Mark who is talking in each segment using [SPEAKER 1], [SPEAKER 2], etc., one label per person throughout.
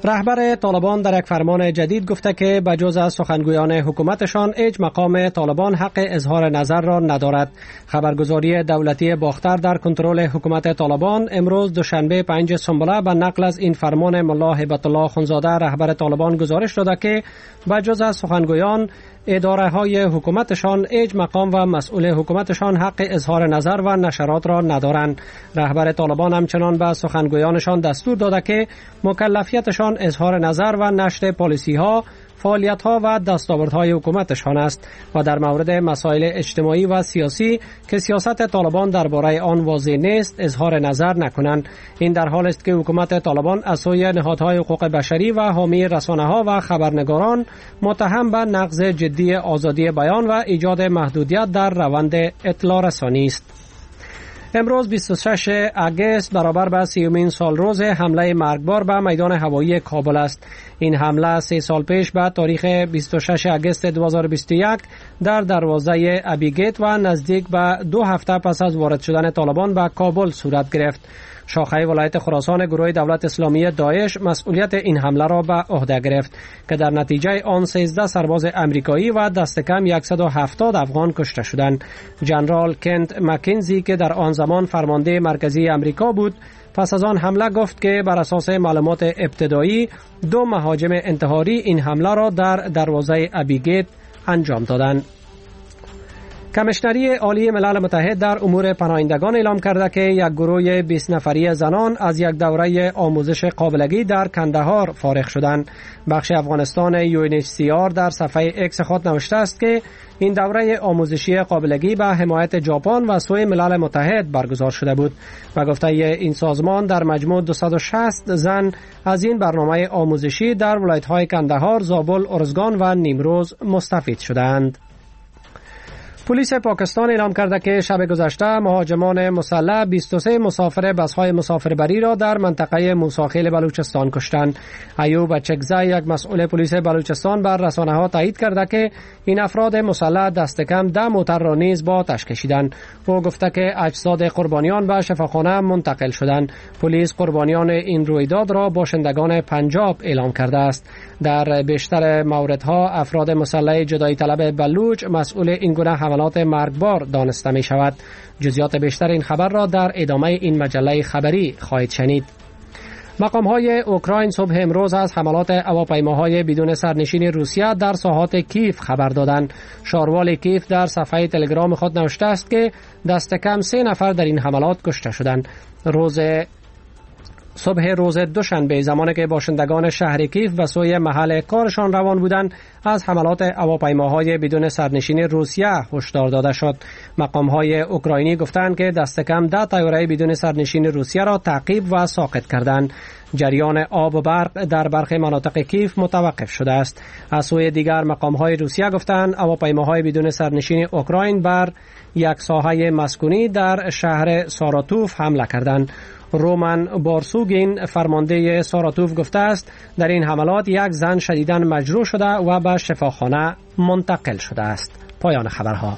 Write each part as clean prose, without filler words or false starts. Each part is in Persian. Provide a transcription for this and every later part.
[SPEAKER 1] رهبر طالبان در یک فرمان جدید گفته که بجز از سخنگویان حکومتشان هیچ مقام طالبان حق اظهار نظر را ندارد. خبرگزاری دولتی باختر در کنترل حکومت طالبان امروز دوشنبه 5 سنبله به نقل از این فرمان ملا هیبت الله خونزاده رهبر طالبان گزارش داده که بجز از سخنگویان اداره های حکومتشان هیچ مقام و مسئول حکومتشان حق اظهار نظر و نشرات را ندارند. رهبر طالبان همچنان به سخنگویانشان دستور داده که مکلفیتشان اظهار نظر و نشر پالیسی ها، فعالیت ها و دستاوردهای حکومتشان است و در مورد مسائل اجتماعی و سیاسی که سیاست طالبان درباره آن واضح نیست اظهار نظر نکنند. این در حال است که حکومت طالبان از سوی نهادهای حقوق بشری و حامی رسانه ها و خبرنگاران متهم به نقض جدی آزادی بیان و ایجاد محدودیت در روند اطلاع رسانی است. امروز 26 اگست برابر به 30مین سال روز حمله مرگبار به میدان هوایی کابل است. این حمله 3 سال پیش به تاریخ 26 اگست 2021 در دروازه ابیگیت و نزدیک به 2 هفته پس از وارد شدن طالبان به کابل صورت گرفت. شاخه ولایت خراسان گروه دولت اسلامی داعش مسئولیت این حمله را به عهده گرفت که در نتیجه آن 13 سرباز امریکایی و دست کم 170 افغان کشته شدند. جنرال کنت مکنزی که در آن زمان فرمانده مرکزی امریکا بود پس از آن حمله گفت که بر اساس معلومات ابتدایی 2 مهاجم انتحاری این حمله را در دروازه ابیگیت انجام دادند. کمیشنری عالی ملل متحد در امور پناهندگان اعلام کرده که یک گروه 20 نفری زنان از یک دوره آموزش قابلگی در کندهار فارغ شدند. بخش افغانستان UNHCR در صفحه اکس خود نوشته است که این دوره آموزشی قابلگی به حمایت ژاپن و سوی ملل متحد برگزار شده بود و گفته این سازمان در مجموع 260 زن از این برنامه آموزشی در ولایت‌های کندهار، زابل، ارزگان و نیمروز مستفید شدند. پلیس پاکستان اعلام کرده که شب گذشته مهاجمان مسلح 23 مسافر بس‌های مسافربری را در منطقه موساخیل بلوچستان کشتند. ایوب چکزی یک مسئول پلیس بلوچستان بر رسانه‌ها تایید کرده که این افراد مسلح دست کم 10 موتر را نیز با آتش کشیدند. او گفته که اجساد قربانیان به شفاخانه منتقل شدند. پلیس قربانیان این رویداد را باشندگان پنجاب اعلام کرده است. در بیشتر موردها افراد مسلح جدایی طلب بلوچ مسئول این گونه حملات مرگبار دانسته می شود. جزئیات بیشتر این خبر را در ادامه این مجله خبری خواهید شنید. مقام‌های اوکراین صبح امروز از حملات هواپیماهای بدون سرنشین روسیه در ساحات کیف خبر دادند. شاروال کیف در صفحه تلگرام خود نوشته است که دست کم 3 نفر در این حملات کشته شدند. صبح روز دوشنبه زمانی که باشندگان شهر کیف به سوی محل کارشان روان بودند از حملات هواپیماهای بدون سرنشین روسیه هشدار داده شد. مقام‌های اوکراینی گفتند که دست کم 10 طیاره بدون سرنشین روسیه را تعقیب و ساقط کردند. جریان آب و برق در برخی مناطق کیف متوقف شده است. از سوی دیگر مقام‌های روسیه گفتند هواپیماهای بدون سرنشین اوکراین بر یک ساحه مسکونی در شهر ساراتوف حمله کردند. رومن بارسوگین فرمانده ساراتوف گفته است در این حملات یک زن شدیداً مجروح شده و به شفاخانه منتقل شده است. پایان خبرها.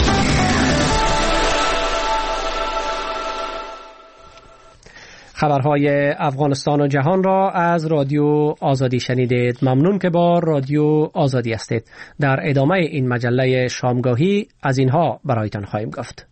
[SPEAKER 1] خبرهای افغانستان و جهان را از رادیو آزادی شنیدید. ممنون که با رادیو آزادی هستید. در ادامه این مجله شامگاهی از اینها برایتان خواهیم گفت.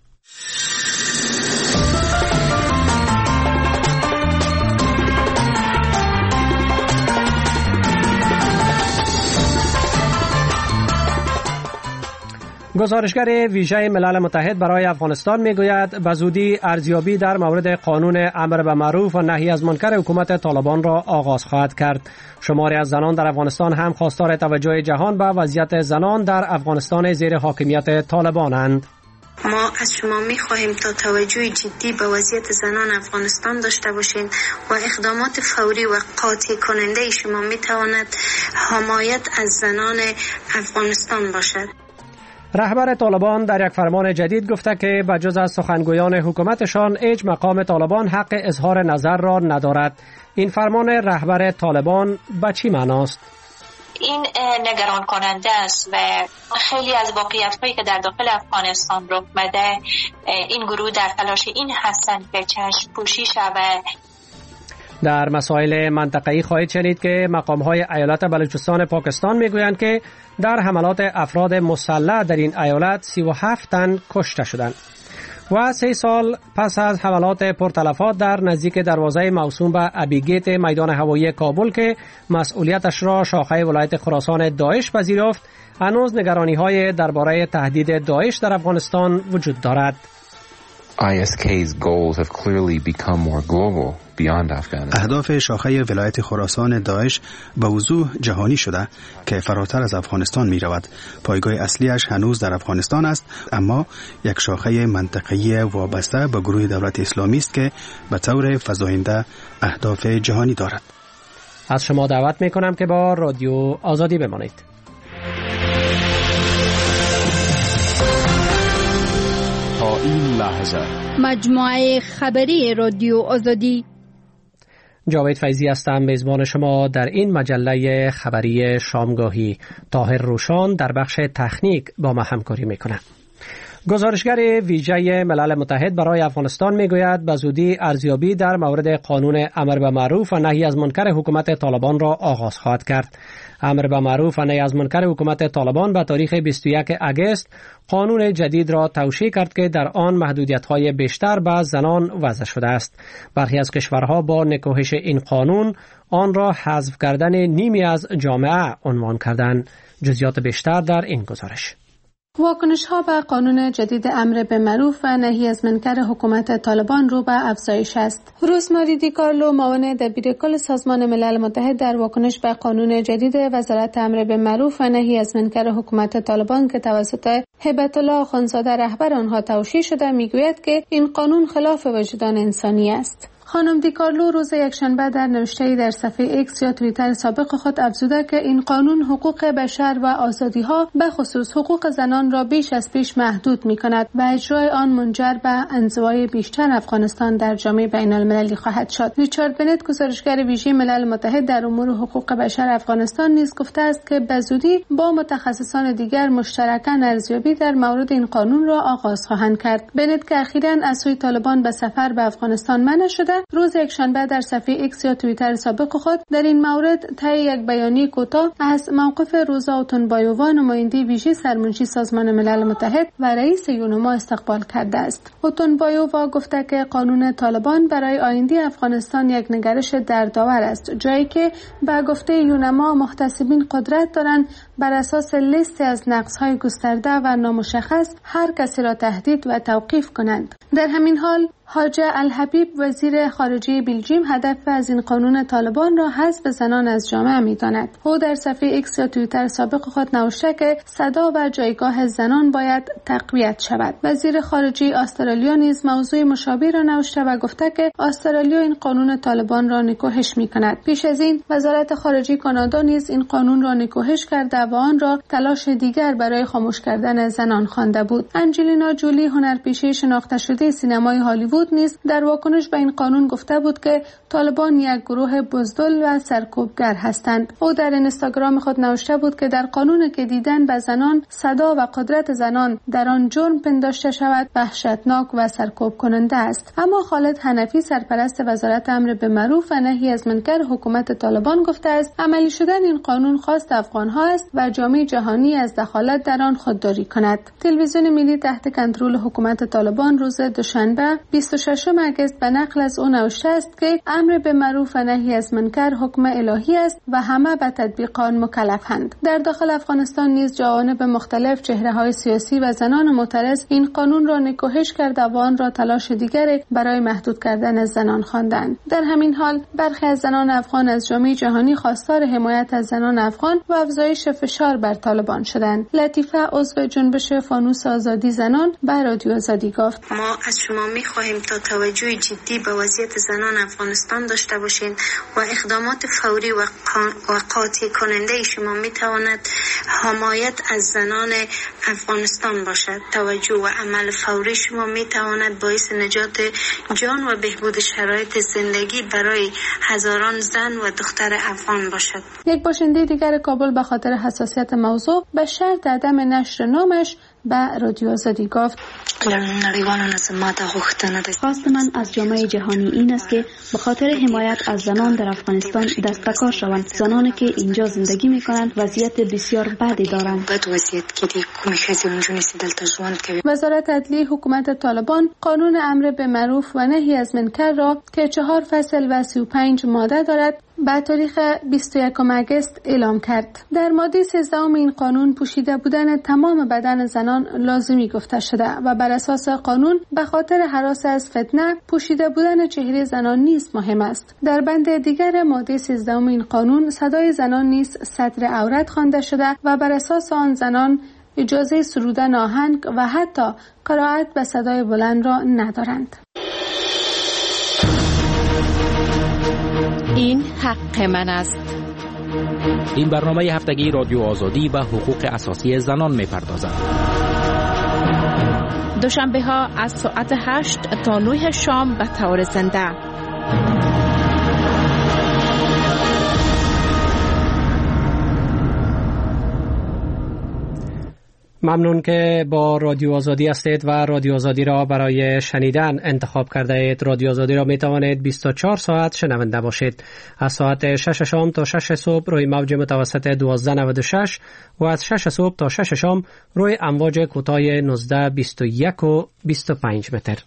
[SPEAKER 1] گزارشگر ویژه ملل متحد برای افغانستان میگوید به زودی ارزیابی در مورد قانون امر به معروف و نهی از منکر حکومت طالبان را آغاز خواهد کرد. شماری از زنان در افغانستان هم خواستار توجه جهان به وضعیت زنان در افغانستان زیر حاکمیت طالبانند.
[SPEAKER 2] ما از شما می‌خواهیم تا توجه جدی به وضعیت زنان افغانستان داشته باشید و اقدامات فوری و قاطع کننده شما می‌تواند حمایت از زنان افغانستان باشد.
[SPEAKER 1] رهبر طالبان در یک فرمان جدید گفته که بجز از سخنگویان حکومتشان هیچ مقام طالبان حق اظهار نظر را ندارد. این فرمان رهبر طالبان به چی معناست؟
[SPEAKER 3] این نگران کننده است و خیلی از واقعیت‌هایی که در داخل افغانستان رخ داده این گروه در تلاش این هستند که چشم پوشی شود.
[SPEAKER 1] در مسائل منطقه‌ای خواهید شنید که مقام‌های ایالت بلوچستان پاکستان می‌گویند که در حملات افراد مسلح در این ایالت 37 تن کشته شدند. و 3 سال پس از حملات پرتلفات در نزدیک دروازه موسوم به ابیگیت میدان هوایی کابل که مسئولیتش را شاخه ولایت خراسان داعش پذیرفت، هنوز نگرانی‌های درباره تهدید داعش در افغانستان وجود دارد.
[SPEAKER 4] ISK's goals have clearly become more global beyond Afghanistan.
[SPEAKER 5] اهداف شاخه ولایت خراسان داعش به وضوح جهانی شده که فراتر از افغانستان می رود. پایگاه اصلیش هنوز در افغانستان است، اما یک شاخه منطقه‌ای وابسته به گروه دولت اسلامی است که به طور فزاینده اهداف جهانی دارد.
[SPEAKER 1] از شما دعوت می کنم که با رادیو آزادی بمانید.
[SPEAKER 6] تا این لحظه
[SPEAKER 7] مجموعه خبری رادیو آزادی.
[SPEAKER 1] جاوید فیضی هستم، میزبان شما در این مجله خبری شامگاهی. طاهر روشان در بخش تکنیک با ما همکاری میکنه. گزارشگر ویژه ملل متحد برای افغانستان میگوید به زودی ارزیابی در مورد قانون امر به معروف و نهی از منکر حکومت طالبان را آغاز خواهد کرد. امر به معروف و نهی از منکر حکومت طالبان به تاریخ 21 اگست قانون جدید را توشیح کرد که در آن محدودیت‌های بیشتر به زنان وضع شده است. برخی از کشورها با نکوهش این قانون آن را حذف کردن نیمی از جامعه عنوان کردند. جزئیات بیشتر در این گزارش.
[SPEAKER 8] واکنش‌ها به قانون جدید امر به معروف و نهی از منکر حکومت طالبان رو به افزایش است. روزماری دی کارلو، معاون دبیرکل سازمان ملل متحد، در واکنش به قانون جدید وزارت امر به معروف و نهی از منکر حکومت طالبان که توسط هبت الله آخوندزاده رهبر آنها توشیح شده میگوید که این قانون خلاف وجدان انسانی است. خانم دی کارلو روز یکشنبه در نوشته‌ای در صفحه ایکس یا توییتر سابق خود افزوده که این قانون حقوق بشر و آزادی‌ها به خصوص حقوق زنان را بیش از پیش محدود می‌کند و اجرای آن منجر به انزوای بیشتر افغانستان در جامعه بین‌المللی خواهد شد. ریچارد بنت، گزارشگر ویژه ملل متحد در امور حقوق بشر افغانستان، نیز گفته است که به زودی با متخصصان دیگر مشترکاً ارزیابی در مورد این قانون را آغاز خواهند کرد. بنت که اخیراً از سوی طالبان به سفر به افغانستان منع شده، روز یکشنبه در صفحه ایکس یا توییتر سابق خود در این مورد طی یک بیانیه کوتاه از موقف روزا اوتونبایووا، نماینده ویژه سرمنشی سازمان ملل متحد و رئیس یونما، استقبال کرده است. اوتونبایووا گفته که قانون طالبان برای آینده افغانستان یک نگرش دردآور است، جایی که به گفته یونما محتسبین قدرت دارند بر اساس لیستی از نقض‌های گسترده و نامشخص هر کسی را تهدید و توقیف کنند. در همین حال حاجه الحبیب، وزیر خارجه بلژیم، هدف از این قانون طالبان را حذف زنان از جامعه می‌داند. او در صفحه ایکس یا توییتر سابق خود نوشته که صدا و جایگاه زنان باید تقویت شود. وزیر خارجه استرالیا نیز موضوع مشابه را نوشته و گفته که استرالیا این قانون طالبان را نکوهش می‌کند. پیش از این وزارت خارجه کانادا نیز این قانون را نکوهش کرده و آن را تلاش دیگر برای خاموش کردن زنان خوانده بود. انجلینا جولی، هنرپیشه شناخته شده سینمای هالیوود، نیز در واکنش به این قانون گفته بود که طالبان یک گروه بزدل و سرکوبگر هستند. او در اینستاگرام خود نوشته بود که در قانون که دیدن به زنان صدا و قدرت زنان در آن جرم پنداشته شود وحشتناک و سرکوب کننده است. اما خالد حنفی، سرپرست وزارت امر به معروف و نهی از منکر حکومت طالبان، گفته است عملی شدن این قانون خواست افغان‌ها است و جامعه جهانی از دخالت در آن خودداری کند. تلویزیون ملی تحت کنترل حکومت طالبان روز دوشنبه 26 اگست به نقل از او نوشته است که امر به معروف و نهی از منکر حکم الهی است و همه به تطبیق آن مکلفند. در داخل افغانستان نیز جوانب مختلف، چهره‌های سیاسی و زنان معترض این قانون را نکوهش کرده و آن را تلاش دیگری برای محدود کردن از زنان خواندند. در همین حال برخی از زنان افغان از جامعه جهانی خواستار حمایت از زنان افغان و افزایش فشار بر طالبان شدند. لطیفه، عضو جنبش فانوس آزادی زنان، به رادیو آزادی گفت:
[SPEAKER 2] ما از شما می‌خواهیم تا توجه جدی به وضعیت زنان افغانستان داشته باشین و اقدامات فوری و قاطع کننده شما میتواند حمایت از زنان افغانستان باشد. توجه و عمل فوری شما میتواند باعث نجات جان و بهبود شرایط زندگی برای هزاران زن و دختر افغان باشد.
[SPEAKER 8] یک باشنده دیگر کابل به خاطر حساسیت موضوع به شرط عدم نشر نامش به رادیو آزادی گفت
[SPEAKER 9] خواست من از جامعه جهانی این است که به خاطر حمایت از زنان در افغانستان دست به کار شوند. زنانی که اینجا زندگی میکنند وضعیت بسیار بدی دارند.
[SPEAKER 8] وزارت عدلیه حکومت طالبان قانون امر به معروف و نهی از منکر را که 4 فصل و 35 ماده دارد به تاریخ 21 اگست اعلام کرد. در ماده 13 این قانون پوشیده بودن تمام بدن زنان لازمی گفته شده و بر اساس قانون به خاطر هراس از فتنه پوشیده بودن چهره زنان نیز مهم است. در بند دیگر ماده 13 این قانون صدای زنان نیز سطر عورت خوانده شده و بر اساس آن زنان اجازه سرودن آهنگ و حتی قرائت به صدای بلند را ندارند.
[SPEAKER 10] این حق من است.
[SPEAKER 11] این برنامه هفتگی رادیو آزادی و حقوق اساسی زنان می‌پردازد.
[SPEAKER 10] دوشنبه ها از ساعت 8 تا 9 شام به طور زنده.
[SPEAKER 1] ممنون که با رادیو آزادی هستید و رادیو آزادی را برای شنیدن انتخاب کرده اید. رادیو آزادی را می توانید 24 ساعت شنونده باشید. از ساعت 6 شام تا 6 صبح روی موج متوسط 1296 و از 6 صبح تا 6 شام روی امواج کوتاه 19 21 و 25 متر.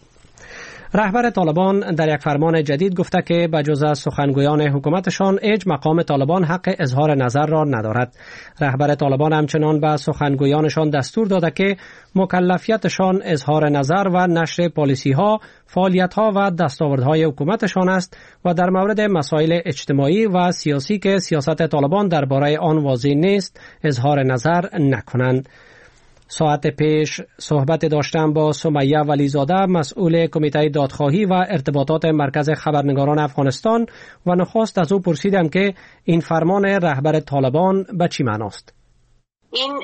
[SPEAKER 1] رهبر طالبان در یک فرمان جدید گفته که بجز از سخنگویان حکومتشان هیچ مقام طالبان حق اظهار نظر را ندارد. رهبر طالبان همچنان به سخنگویانشان دستور داده که مکلفیتشان اظهار نظر و نشر پالیسی ها، فعالیت ها و دستاوردهای حکومتشان است و در مورد مسائل اجتماعی و سیاسی که سیاست طالبان درباره آن واضح نیست اظهار نظر نکنند. ساعت پیش صحبت داشتم با سمیه ولیزاده، مسئول کمیته دادخواهی و ارتباطات مرکز خبرنگاران افغانستان و نخست از او پرسیدم که این فرمان رهبر طالبان به چی معناست؟
[SPEAKER 3] این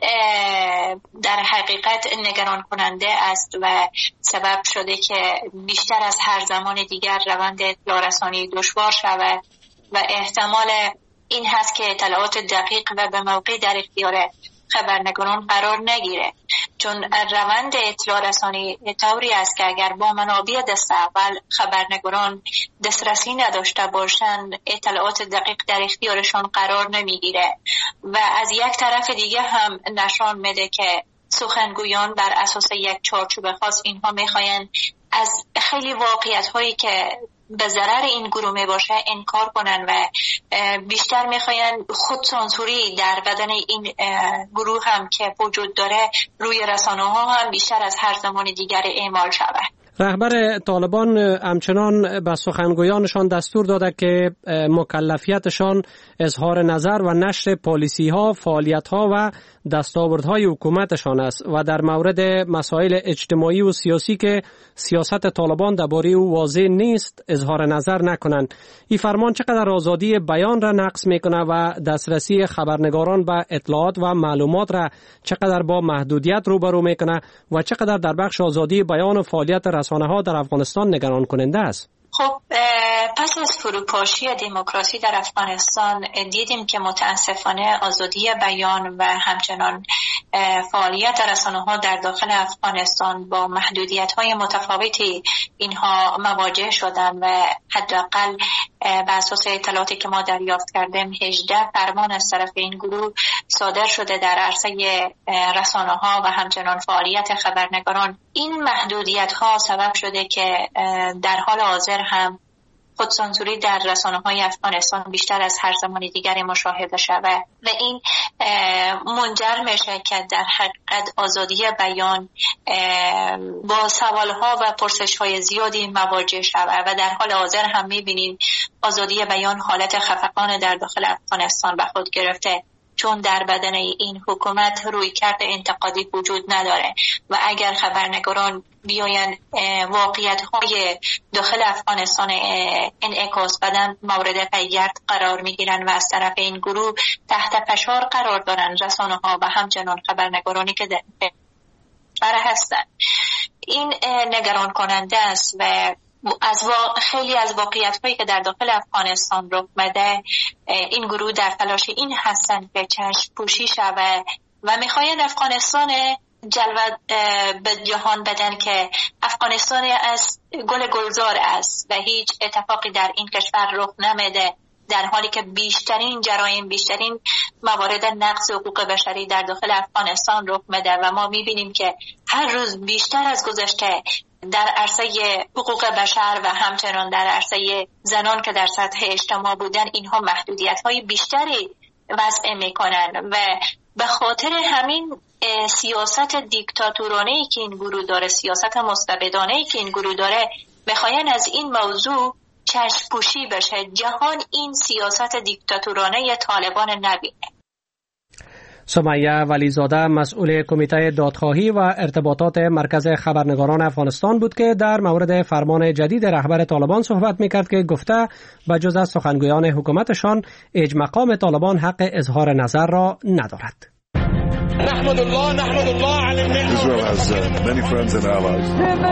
[SPEAKER 3] در حقیقت نگران کننده است و سبب شده که بیشتر از هر زمان دیگر روند اطلاع رسانی دشوار شود و احتمال این هست که اطلاعات دقیق و به موقع در اختیار خبرنگاران قرار نگیره، چون روند اطلاع رسانی طوری است که اگر با منابع دست اول خبرنگاران دسترسی نداشته باشند اطلاعات دقیق در اختیارشان قرار نمیگیره و از یک طرف دیگه هم نشان میده که سخنگویان بر اساس یک چارچوب خاص اینها میخواین از خیلی واقعیت هایی که به ضرر این گروه می باشه انکار کنن و بیشتر میخواین خود سانسوری در بدن این گروه هم که وجود داره روی رسانه ها هم بیشتر از هر زمان دیگر اعمال شود.
[SPEAKER 1] رهبر طالبان همچنان به سخنگویانشان دستور داده که مکلفیتشان اظهار نظر و نشر پالیسی ها، فعالیت ها و دستاوردهای حکومتشان است و در مورد مسائل اجتماعی و سیاسی که سیاست طالبان درباره او واضح نیست اظهار نظر نکنند. این فرمان چقدر آزادی بیان را نقض میکنه و دسترسی خبرنگاران به اطلاعات و معلومات را چقدر با محدودیت روبرو میکنه و چقدر در بخش آزادی بیان و فعالیت رسانه ها در افغانستان نگران کننده است؟
[SPEAKER 3] خب پس از فروپاشی دموکراسی در افغانستان دیدیم که متاسفانه آزادی بیان و همچنان فعالیت رسانه‌ها در داخل افغانستان با محدودیت‌های متفاوتی اینها مواجه شدن و حداقل به اساس اطلاعاتی که ما دریافت کردیم 18 فرمان از طرف این گروه صادر شده در عرصه رسانه‌ها و همچنان فعالیت خبرنگاران. این محدودیت‌ها سبب شده که در حال حاضر هم خودسانسوری در رسانه‌های افغانستان بیشتر از هر زمان دیگری مشاهده شود و این منجر میشه که در حقیقت آزادی بیان با سوالها و پرسش‌های زیادی مواجه شود و در حال حاضر هم می‌بینیم آزادی بیان حالت خفقان در داخل افغانستان به خود گرفته، چون در بدن این حکومت رویکرد انتقادی وجود نداره و اگر خبرنگاران بیاین واقعیت‌های داخل افغانستان انعکاس بدن مورد پیگرد قرار میگیرن و از طرف این گروه تحت فشار قرار دارن رسانه‌ها و همچنان خبرنگارانی که در هستن. این نگران کننده است و خیلی از واقعیت‌هایی که در داخل افغانستان رخ میده این گروه در تلاش این هستند که چشم پوشی شود و میخواین افغانستان جلوه به جهان بدن که افغانستان از گلزار است و هیچ اتفاقی در این کشور رخ نمیده، در حالی که بیشترین جرایم، بیشترین موارد نقض حقوق بشری در داخل افغانستان رخ میده و ما میبینیم که هر روز بیشتر از گذشته در عرصه حقوق بشر و همچنان در عرصه زنان که در سطح اجتماع بودن اینها محدودیت‌های بیشتری وضع میکنن و به خاطر همین سیاست دیکتاتورانه‌ای که این گروه داره، سیاست مستبدانه‌ای که این گروه داره، میخواین از این موضوع چشم پوشی بشه، جهان این سیاست دیکتاتورانه طالبان نبینه.
[SPEAKER 1] سمیه ولیزاده مسئول کمیته دادخواهی و ارتباطات مرکز خبرنگاران افغانستان بود که در مورد فرمان جدید رهبر طالبان صحبت میکرد که گفته بجز از سخنگویان حکومتشان هیچ مقام طالبان حق اظهار نظر را ندارد.
[SPEAKER 12] نحمد الله على النعمة. Israel has many friends and allies.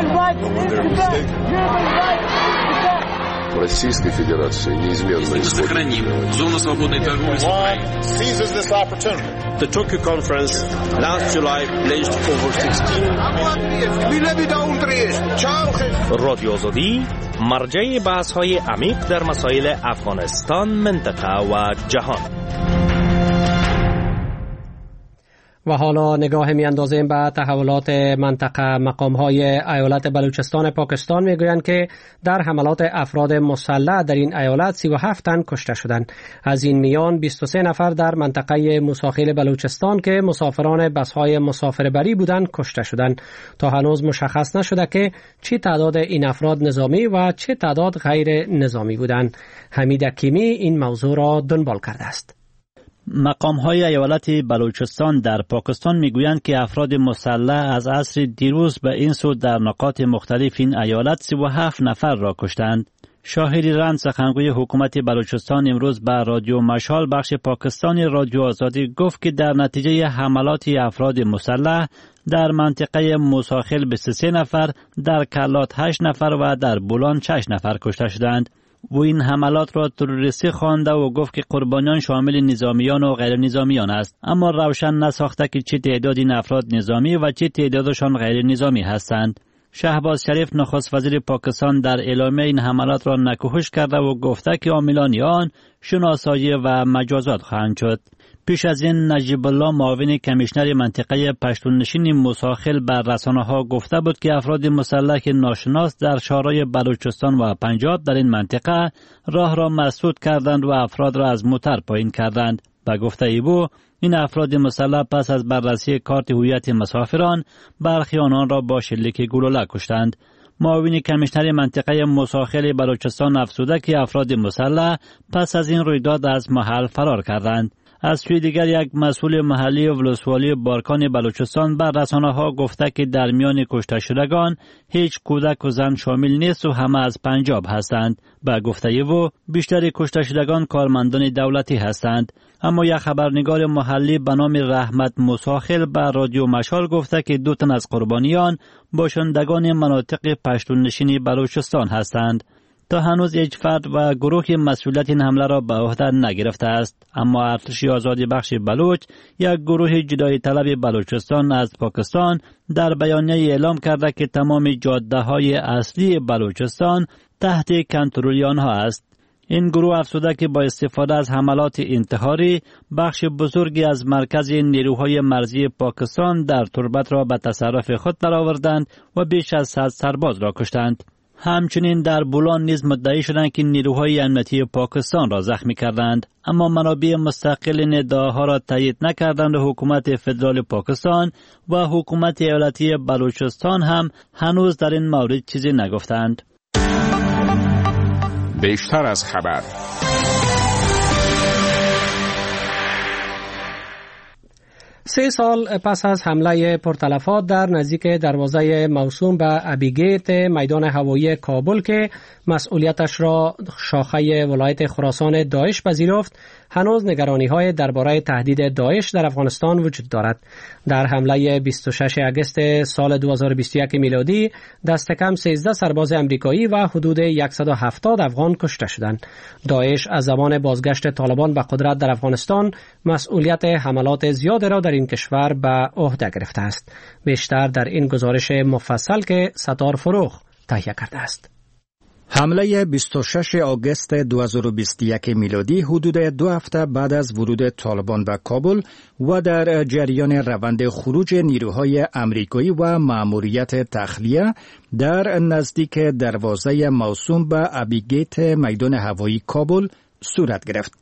[SPEAKER 13] Российской Федерации неизменно
[SPEAKER 14] сохраним зону свободной торговли с Украиной.
[SPEAKER 12] Seizes this opportunity. The Tokyo conference last July pledged over 16
[SPEAKER 15] رادیو آزادی مرجع بحث‌های عمیق در مسائل افغانستان، منطقه و جهان.
[SPEAKER 1] و حالا نگاه میاندازیم به تحولات منطقه. مقام‌های ایالت بلوچستان پاکستان میگویند که در حملات افراد مسلح در این ایالت 37 تن کشته شدند. از این میان 23 نفر در منطقه موساخیل بلوچستان که مسافران بس‌های مسافربری بودند کشته شدند. تا هنوز مشخص نشده که چه تعداد این افراد نظامی و چه تعداد غیر نظامی بودند. حمید حکیمی این موضوع را دنبال کرده است.
[SPEAKER 16] مقام‌های ایالت بلوچستان در پاکستان میگویند که افراد مسلح از عصر دیروز به این سو در نقاط مختلف این ایالت 37 نفر را کشتند. شاهری رند سخنگوی حکومت بلوچستان امروز به رادیو مشال بخش پاکستانی رادیو آزادی گفت که در نتیجه حملات افراد مسلح در منطقه موساخیل 23 نفر، در کلات 8 نفر و در بولان 6 نفر کشته شدند. و این حملات را تروریستی خوانده و گفت که قربانیان شامل نظامیان و غیر نظامیان است، اما روشن نساخته که چه تعداد این افراد نظامی و چه تعدادشان غیر نظامی هستند. شهباز شریف نخست وزیر پاکستان در اعلامیه این حملات را نکوهش کرده و گفته که عاملان آن شناسایی و مجازات خواهند شد. پیش از این نجیب الله معاون کمیشنر منطقه پشتون نشین موساخیل بر رسانه‌ها گفته بود که افراد مسلح ناشناس در شهرهای بلوچستان و پنجاب در این منطقه راه را مسدود کردند و افراد را از موتر پایین کردند. به گفته او این افراد مسلح پس از بررسی کارت هویت مسافران برخی آنان را با شلیک گلوله کشتند. معاون کمیشنر منطقه موساخیل بلوچستان افزوده که افراد مسلح پس از این رویداد از محل فرار کردند. از سوی دیگر یک مسئول محلی ولسوالی بارکان بلوچستان بر رسانه‌ها گفته که در میان کشته شدگان هیچ کودک و زن شامل نیست و همه از پنجاب هستند. به گفته او بیشتر کشته شدگان کارمندان دولتی هستند. اما یک خبرنگار محلی به نام رحمت موساخیل به رادیو مشال گفته که 2 تن از قربانیان باشندگان مناطق پشتون نشینی بلوچستان هستند. تا هنوز هیچ فرد و گروه مسئولیت این حمله را به عهده نگرفته است، اما ارتش آزاد بخش بلوچ، یک گروه جدایی طلب بلوچستان از پاکستان، در بیانیه اعلام کرده که تمام جاده‌های اصلی بلوچستان تحت کنترل آنها است. این گروه افزوده که با استفاده از حملات انتحاری بخش بزرگی از مرکز نیروهای مرزی پاکستان در تربت را به تصرف خود درآوردند و بیش از 100 سرباز را کشتند. همچنین در بولان نیز مدعی شدند که نیروهای امنیتی پاکستان را زخمی کردند، اما منابع مستقل این ادعاها را تایید نکردند و حکومت فدرال پاکستان و حکومت ایالتی بلوچستان هم هنوز در این مورد چیزی نگفتند.
[SPEAKER 6] بیشتر از خبر.
[SPEAKER 1] سه سال پس از حمله پرتلفات در نزدیک دروازه موسوم به ابیگیت میدان هوایی کابل که مسئولیتش را شاخه ولایت خراسان داعش پذیرفت، هنوز نگرانی‌های درباره تهدید داعش در افغانستان وجود دارد. در حمله 26 اگست سال 2021 میلادی دست کم 13 سرباز امریکایی و حدود 170 افغان کشته شدند. داعش از زمان بازگشت طالبان به قدرت در افغانستان مسئولیت حملات زیاد را در این کشور به عهده گرفته است. بیشتر در این گزارش مفصل که ستار فروغ تهیه کرده است.
[SPEAKER 17] حمله 26 آگوست 2021 میلادی حدود 2 هفته بعد از ورود طالبان به کابل و در جریان روند خروج نیروهای امریکایی و مأموریت تخلیه در نزدیک دروازه موسوم به ابیگیت میدان هوایی کابل صورت گرفت.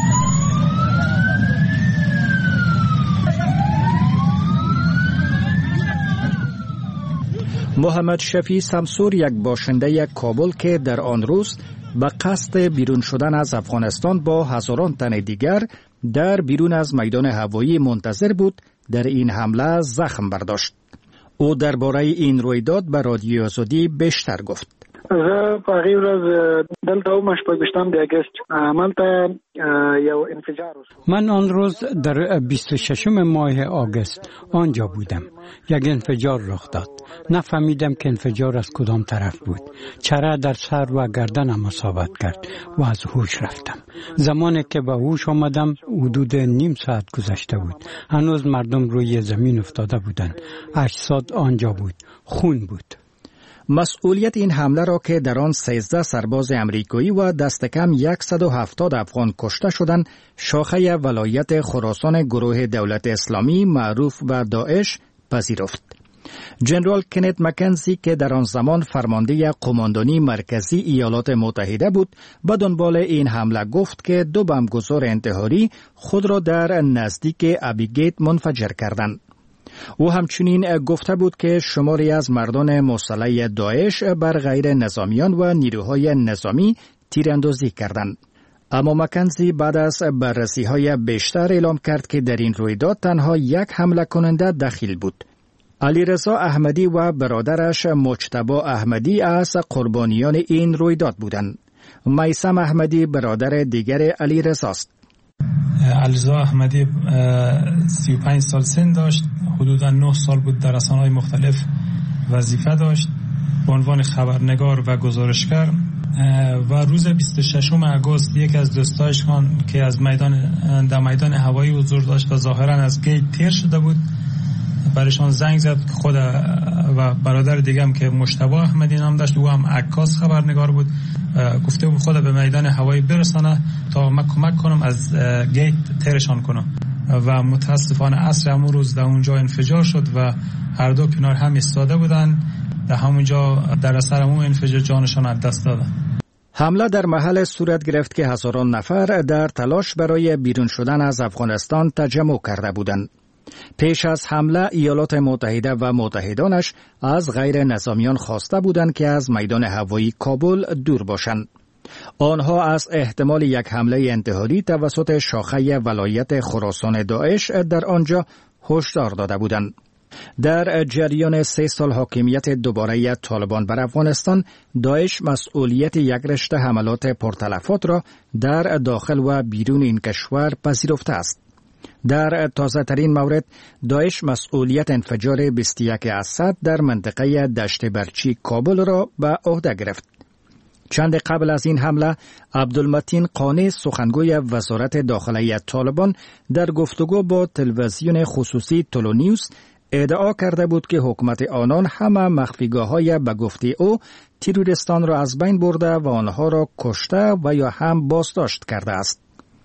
[SPEAKER 17] محمد شفیع سمسور، یک باشنده کابل که در آن روز به قصد بیرون شدن از افغانستان با هزاران تن دیگر در بیرون از میدان هوایی منتظر بود، در این حمله زخم برداشت. او درباره این رویداد به رادیو آزادی بیشتر گفت.
[SPEAKER 18] زه په هغې ورځ دلته وم 28 اگست هملته یو انفجار وشو.
[SPEAKER 19] من آن روز در 26 ماه آگوست آنجا بودم. یک انفجار رخ داد. نفهمیدم که انفجار از کدام طرف بود. چره در سر و گردنم اصابت کرد و از هوش رفتم. زمانی که به هوش آمدم حدود نیم ساعت گذشته بود. هنوز مردم روی زمین افتاده بودند. اجساد آنجا بود. خون بود.
[SPEAKER 17] مسئولیت این حمله را که در آن 13 سرباز امریکایی و دست کم 170 افغان کشته شدند، شاخه ولایت خراسان گروه دولت اسلامی معروف به داعش پذیرفت. جنرال کنت مکنزی که در آن زمان فرمانده قماندانی مرکزی ایالات متحده بود، به دنبال این حمله گفت که 2 بمبگذار انتحاری خود را در نزدیک ابیگیت منفجر کردند. او همچنین گفته بود که شماری از مردان مسلح داعش بر غیر نظامیان و نیروهای نظامی تیراندازی کردند. اما مکنزی بعد از بررسی‌های بیشتر اعلام کرد که در این رویداد تنها یک حمله کننده دخیل بود. علیرضا احمدی و برادرش مجتبی احمدی از قربانیان این رویداد بودند. میثم احمدی برادر دیگر علیرضا است.
[SPEAKER 20] علیرضا احمدی 35 سال سن داشت، حدوداً 9 سال بود در رسانه‌های مختلف وظیفه داشت به عنوان خبرنگار و گزارشگر و روز 26 آگوست یک از دوستایش که از در میدان هوایی حضور داشت و ظاهراً از گیت تیر شده بود برایشان زنگ زد. خود و برادر دیگه هم که مجتبی احمدی نام داشت، او هم عکاس خبرنگار بود، گفته بود خود به میدان هوایی برسانه تا من کمک کنم از گیت تیرشان کنم و متاسفانه عصر همون روز در اونجا انفجار شد و هر دو کنار هم ایستاده بودن. در همونجا در اثر همون انفجار جانشان از دست دادن.
[SPEAKER 17] حمله در محل صورت گرفت که هزاران نفر در تلاش برای بیرون شدن از افغانستان تجمع کرده بودند. پیش از حمله ایالات متحده و متحدانش از غیر نظامیان خواسته بودند که از میدان هوایی کابل دور باشند. آنها از احتمال یک حمله انتحاری توسط شاخه ولایت خراسان داعش در آنجا هشدار داده بودند. در جریان 3 سال حاکمیت دوباره طالبان بر افغانستان، داعش مسئولیت یک رشته حملات پرتلفات را در داخل و بیرون این کشور پذیرفته است. در تازه ترین مورد، داعش مسئولیت انفجار 21 اسد در منطقه دشت برچی کابل را به عهده گرفت. چند قبل از این حمله، عبدالمتین قانی سخنگوی وزارت داخلی طالبان در گفتگو با تلویزیون خصوصی تولونیوس ادعا کرده بود که حکومت آنان همه مخفیگاه‌های به گفته او تروریستان را از بین برده و آنها را کشته و یا هم بازداشت کرده است.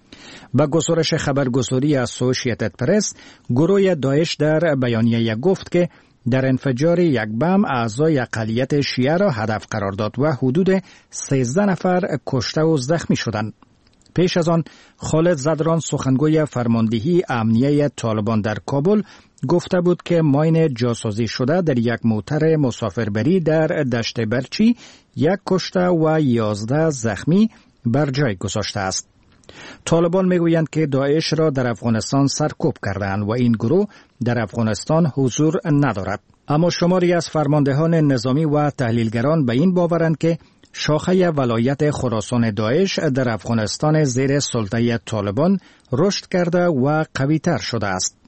[SPEAKER 17] با گزارش خبرگزاری اسوسییتد پرس، گروه داعش در بیانیه گفت که در انفجار یک بم اعضای اقلیت شیعه را هدف قرار داد و حدود 13 نفر کشته و زخمی شدند. پیش از آن، خالد زدران سخنگوی فرماندهی امنیه طالبان در کابل گفته بود که ماین جاسازی شده در یک موتر مسافربری در دشت برچی 1 کشته و 11 زخمی بر جای گذاشته است. طالبان میگویند که داعش را در افغانستان سرکوب کردند و این گروه در افغانستان حضور ندارد. اما شماری از فرماندهان نظامی و تحلیلگران به این باورند که شاخه ولایت خراسان داعش در افغانستان زیر سلطه طالبان رشد کرده و قوی‌تر شده است.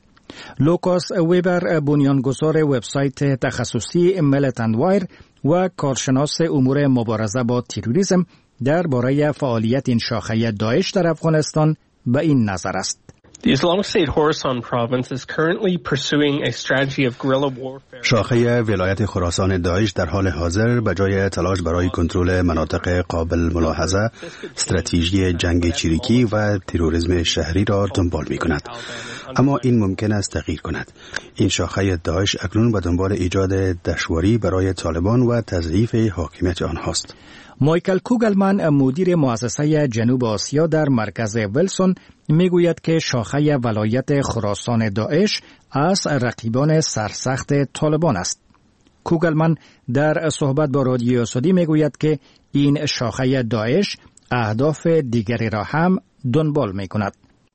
[SPEAKER 17] لوکاس ویبر، بنیانگذار وبسایت تخصصی میلیتنت وایر و کارشناس امور مبارزه با تروریسم، درباره فعالیت این شاخه داعش در افغانستان به این نظر است.
[SPEAKER 21] The Islamic State Khorasan province is currently pursuing a strategy of guerrilla warfare.
[SPEAKER 5] شاخه ولایت خراسان داعش در حال حاضر به جای تلاش برای کنترل مناطق قابل ملاحظه، استراتژی جنگ چریکی و تروریسم شهری را دنبال می کند. اما این ممکن است تغییر کند. این شاخه داعش اکنون به دنبال ایجاد دشواری برای طالبان و تضعیف حاکمیت آنهاست.
[SPEAKER 17] مایکل کوگلمن، مدیر مؤسسه جنوب آسیا در مرکز ویلسون، میگوید که شاخه ولایت خراسان داعش از رقیبان سرسخت طالبان است. کوگلمن در صحبت با رادیو آزادی میگوید که این شاخه داعش اهداف دیگری را هم دنبال میکند.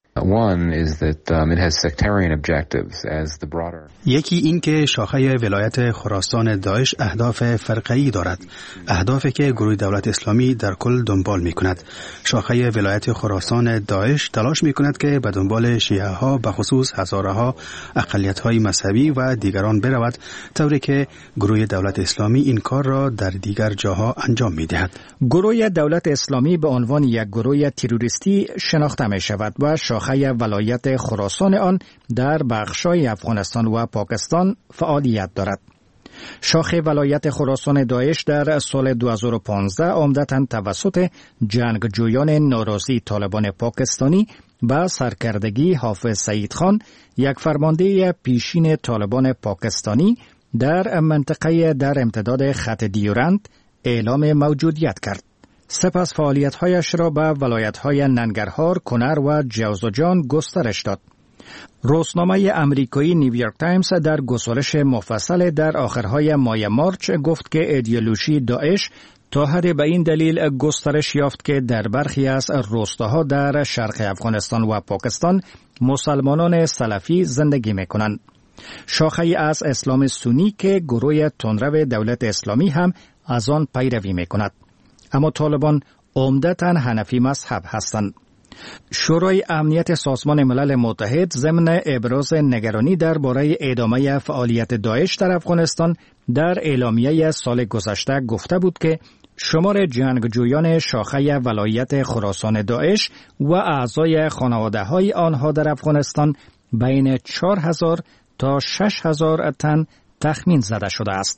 [SPEAKER 4] One is that it has sectarian objectives as the broader.
[SPEAKER 5] یکی این که شاخه ولایت خراسان داعش اهداف فرقه‌ای دارد، اهدافی که گروه دولت اسلامی در کل دنبال می‌کند. شاخه ولایت خراسان داعش تلاش می‌کند که به دنبال شیعه ها، به خصوص هزارها اقلیت‌های مذهبی و دیگران برود، طوری که گروه دولت اسلامی این کار را در دیگر جاها انجام می‌دهد.
[SPEAKER 17] گروه دولت اسلامی به عنوان یک گروه تروریستی شناخته می‌شود و شاخه ولایت خراسان آن در بخش‌های افغانستان و پاکستان فعالیت دارد. شاخه ولایت خراسان داعش در سال 2015 عمدتاً توسط جنگجویان ناراضی طالبان پاکستانی با سرکردگی حافظ سعید خان، یک فرمانده پیشین طالبان پاکستانی، در منطقه در امتداد خط دیورند اعلام موجودیت کرد. سپس فعالیت‌هایش را به ولایت‌های ننگرهار، کنر و جوزجان گسترش داد. روزنامه امریکایی نیویورک تایمز در گزارش مفصل در آخرهای ماه مارچ گفت که ایدئولوژی داعش تا حدی به این دلیل گسترش یافت که در برخی از روستاها در شرق افغانستان و پاکستان مسلمانان سلفی زندگی می‌کنند. شاخه‌ای از اسلام سنی که گروه تندرو دولت اسلامی هم از آن پیروی می‌کند. اما طالبان عمدتاً حنفی مذهب هستند. شورای امنیت سازمان ملل متحد ضمن ابراز نگرانی درباره ادامه فعالیت داعش در افغانستان در اعلامیه سال گذشته گفته بود که شمار جنگجویان شاخه ولایت خراسان داعش و اعضای خانواده‌های آنها در افغانستان بین 4000 تا 6000 تن تخمین زده شده است.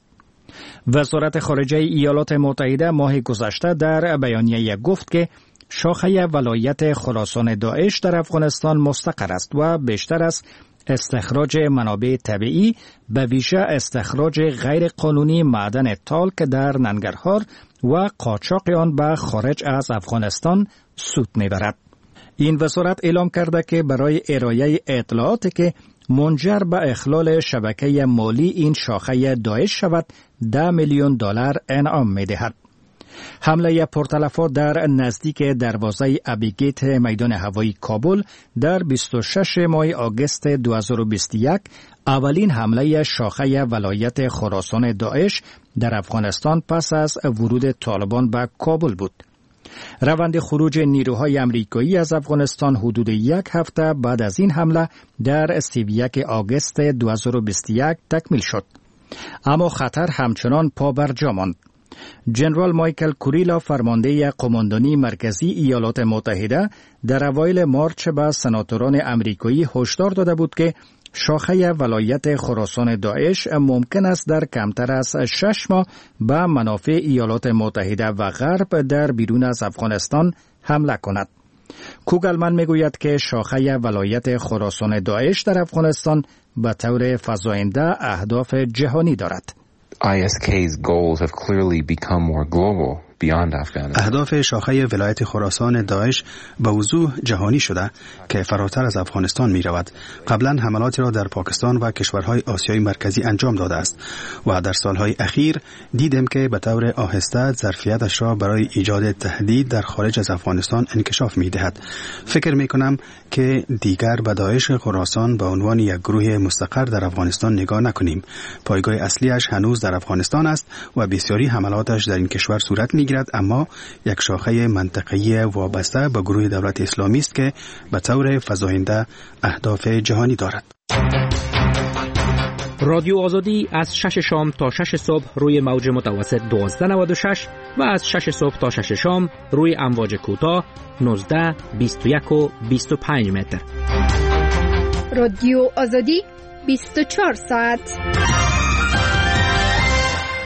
[SPEAKER 17] وزارت خارجه ایالات متحده ماه گذشته در بیانیه گفت که شاخه ولایت خراسان داعش در افغانستان مستقر است و بیشتر از استخراج منابع طبیعی، به ویژه استخراج غیر قانونی معدن تالک در ننگرهار و قاچاق آن به خارج از افغانستان سود میبرد. این وزارت اعلام کرده که برای ارائه اطلاعاتی که منجر به اخلال شبکه مالی این شاخه داعش شود 10 میلیون دلار انعام می‌دهد. حمله پرتلفات در نزدیک دروازه ابیگیت میدان هوایی کابل در 26 ماه آگوست 2021 اولین حمله شاخه ولایت خراسان داعش در افغانستان پس از ورود طالبان به کابل بود. روند خروج نیروهای امریکایی از افغانستان حدود یک هفته بعد از این حمله در 31 آگوست 2021 تکمیل شد. اما خطر همچنان پابرجا ماند. جنرال مایکل کوریلا، فرمانده قماندانی مرکزی ایالات متحده، در اوایل مارچ به سناتوران امریکایی هشدار داده بود که شاخه ولایت خراسان داعش ممکن است در کمتر از 6 ماه به منافع ایالات متحده و غرب در بیرون از افغانستان حمله کند. کوگلمن میگوید که شاخه ولایت خراسان داعش در افغانستان به طور فزاینده اهداف جهانی دارد.
[SPEAKER 4] ISK's goals have clearly become more global beyond Afghanistan.
[SPEAKER 5] اهداف شاخه ولایت خراسان داعش به وضوح جهانی شده که فراتر از افغانستان می رود. قبلا حملاتی را در پاکستان و کشورهای آسیای مرکزی انجام داده است و در سالهای اخیر دیدیم که به طور آهسته ظرفیتش را برای ایجاد تهدید در خارج از افغانستان انکشاف می دهد. فکر می کنم که دیگر به داعش خراسان به عنوان یک گروه مستقر در افغانستان نگاه نکنیم. پایگاه اصلیش هنوز در افغانستان است و بسیاری حملاتش در این کشور صورت می گیرد، اما یک شاخه منطقه‌ای وابسته به گروه دولت اسلامی است که به طور فزاینده اهداف جهانی دارد.
[SPEAKER 11] رادیو آزادی از 6 شام تا 6 صبح روی موج متوسط 1296 و از 6 صبح تا 6 شام روی امواج کوتاه 19 21 و 25 متر.
[SPEAKER 7] رادیو آزادی 24 ساعت.